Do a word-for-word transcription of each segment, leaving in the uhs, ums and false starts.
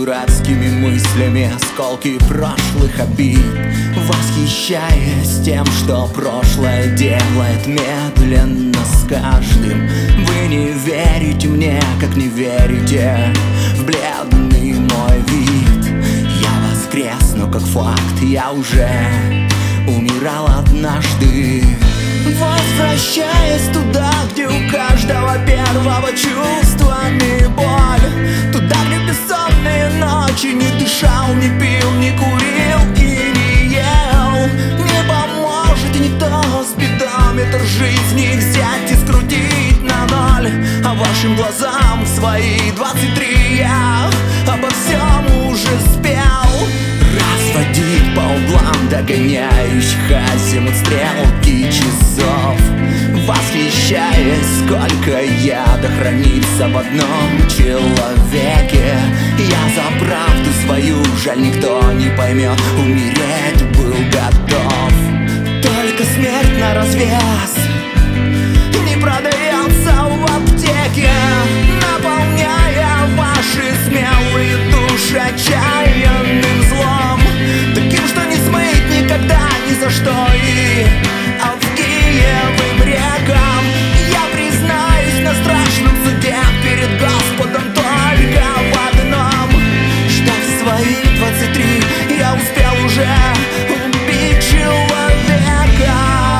дурацкими мыслями осколки прошлых обид, восхищаясь тем, что прошлое делает медленно с каждым. Вы не верите мне, как не верите в бледный мой вид. Я воскресну как факт, я уже умирал однажды, возвращаясь туда, где у каждого первого чувствами боль. Туда, где бессонные ночи не дышал, не пил, не курил и не ел. Не поможет никто спидометр жизни взять и скрутить на ноль. А вашим глазам в свои двадцать три я обо всем уже спел. Разводить по углам догоняющих азимут стрелки часов, восхищаясь, сколько яда хранится в одном человеке. Я за правду свою, жаль, никто не поймет, умереть был готов. Только смерть на развес не продается в аптеке, наполняя ваши смелые души отчаянным злом, таким, что не смыть никогда, ни за что и Авгиевым рекам. Я признаюсь на страшном суде перед Господом только в одном, что в свои двадцать три я успел уже убить человека.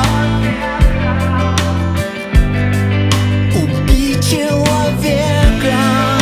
Убить человека.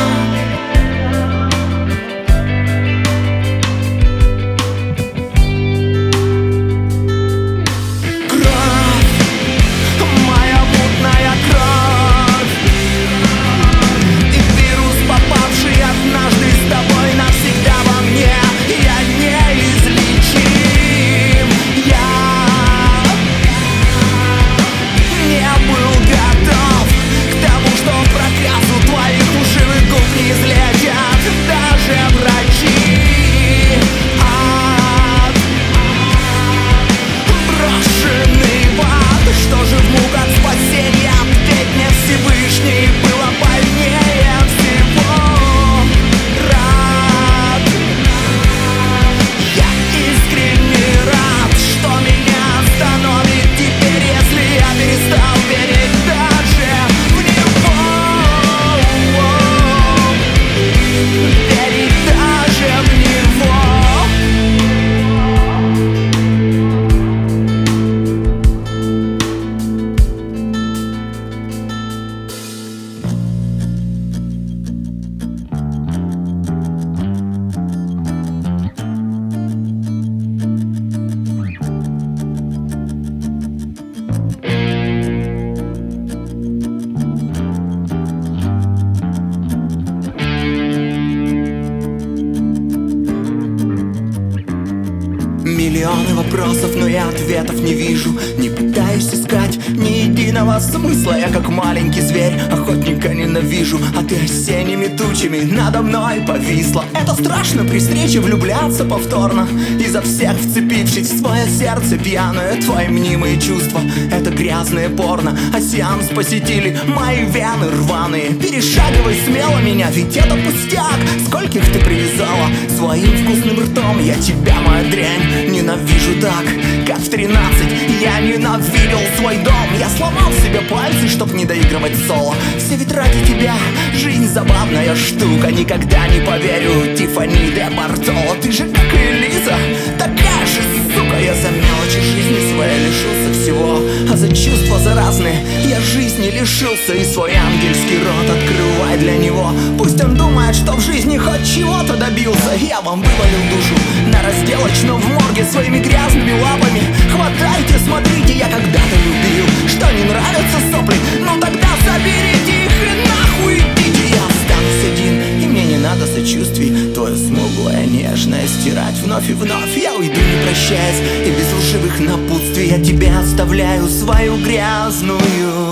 Миллионы вопросов, но я ответов не вижу. Не пытаюсь искать ни единого смысла. Я как маленький зверь, охотника ненавижу. А ты осенними тучами надо мной повисла. Это страшно при встрече влюбляться повторно, изо всех вцепившись в свое сердце пьяное. Твои мнимые чувства — это грязное порно, а сеанс посетили мои вены рваные. Перешагивай смело меня, ведь это пустяк. Скольких ты привязала своим вкусным ртом. Я тебя, моя дрянь, ненавижу так, как в тринадцать я ненавидел свой дом. Я сломал себе пальцы, чтоб не доигрывать соло. Все ведь ради тебя, жизнь забавная штука. Никогда не поверю Тиффани де Бартоло. Ты же как и Элиза, такая же сука. Я за мелочи жизни своей лишился всего, а за чувства заразные я жизни лишился. И свой ангельский рот открывай для него. Пусть он думает, что в жизни хоть чего-то добился. Я вам вывалил душу на разделочном в морге своими грязными лапами. Хватайте, смотрите, я когда-то любил. Что, не нравятся сопли? Ну тогда заберите их и нахуй идите. Я останусь один, и мне не надо сочувствий. Твое смуглое, нежное стирать вновь и вновь. Я уйду, не прощаясь, и без лживых напутствий я тебе оставляю свою грязную